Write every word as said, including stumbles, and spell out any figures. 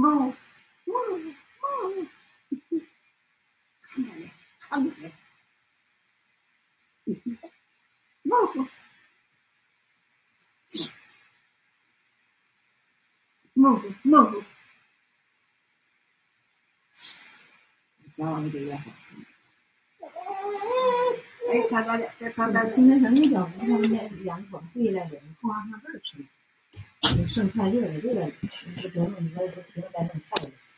猫猫猫，看着没？看着没？猫猫猫，小王子也好。哎，他他他他他现在上那叫他们那阳光回来了，黄花瓣吃，剩太热了，热了，不多弄，我不停在弄菜了。